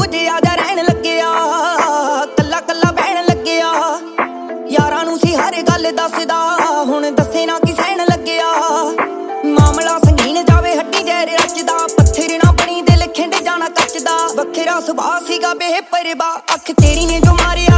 ਜੇ ਆ ਜਾ ਰਹਿਣ ਲੱਗਿਆ ਕੱਲਾ ਕੱਲਾ ਬਹਿਣ ਲੱਗਿਆ ਯਾਰਾਂ ਨੂੰ ਸੀ ਹਰ ਗੱਲ ਦੱਸਦਾ ਹੁਣ ਦੱਸੇ ਨਾ ਕਿ ਸਹਿਣ ਲੱਗਿਆ ਮਾਮਲਾ ਸੰਗੀਨ ਜਾਵੇ ਹੱਡੀ ਜ਼ਹਿਰ ਰਚਦਾ ਪੱਥਰ ਨਾ ਬਣੀ ਦਿਲ ਖਿੰਡ ਜਾਣਾ ਕੱਚਦਾ ਵੱਖਰਾ ਸੁਭਾਅ ਸੀਗਾ ਬੇਪਰਵਾਹ ਅੱਖ ਤੇਰੀ ਨੇ ਜੋ ਮਾਰਿਆ